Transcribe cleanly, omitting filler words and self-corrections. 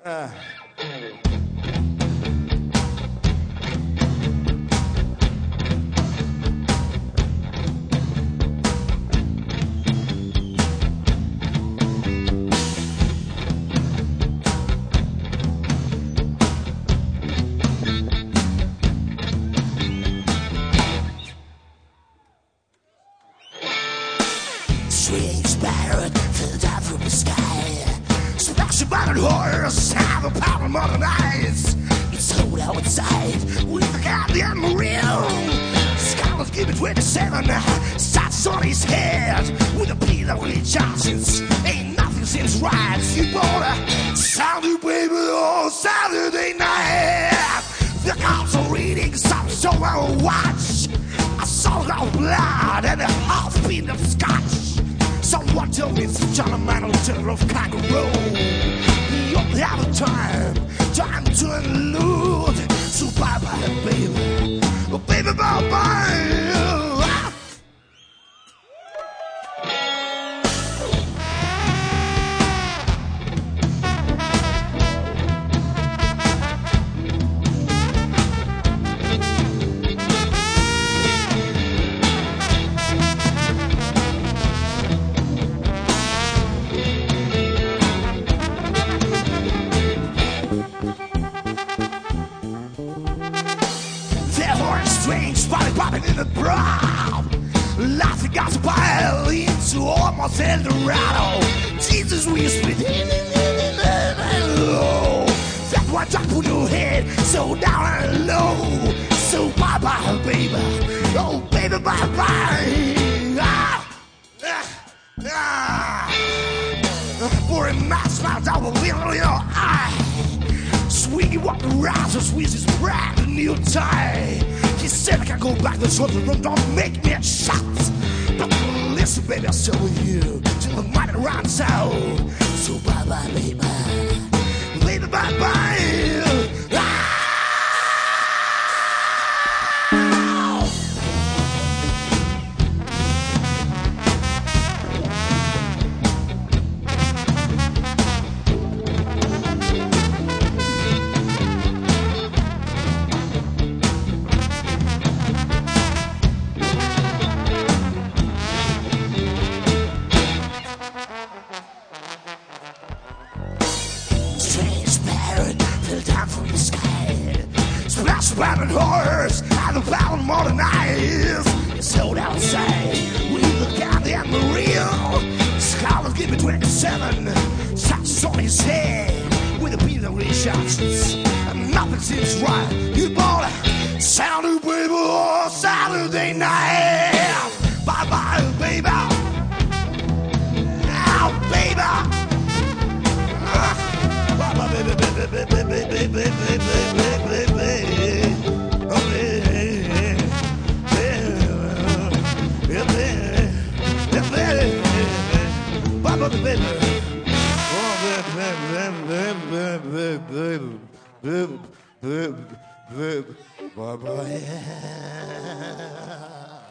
Strange parrot fell down from the sky. Splash about a horse, have a power of modern eyes. It's cold outside with the goddamn real. Scholars give it 27, starts on his head with a piece of Johnson's. Ain't nothing seems right. You bought a Saturday baby on Saturday night. The cops are reading some show on watch. I saw of blood and a half-beat of scotch. Someone told me it's John a man on the of kangaroo. You only have a time to elude. So bye-bye, baby. Oh, baby, bye-bye. Strange body popping in the brow, laughing got to pile into almost Eldorado. Jesus whispered, that one drop on your head, so down and low. So bye bye, baby. Oh, baby, bye bye. Pouring my smile down the middle of your eye. Swinging walk around, so squeeze his brand new tie. He said I can go back to the room, don't make me a shot. But listen, baby, I'll stay with you till the money runs out. So bye-bye, baby. Baby, bye-bye. Splash-splattered horse and the pound modern eyes. It's cold outside with the goddamn real. Scholars give me 27, shots on his head with a beat of shots. And nothing seems right. You bought a Saturday baby on Saturday night. Bye-bye, baby. Now, baby. Bye-bye, baby, baby, baby, baby, baby, baby, baby. Oh, baby, baby, Bye-bye, baby. Oh, baby, baby, baby, baby, baby, baby, bye-bye.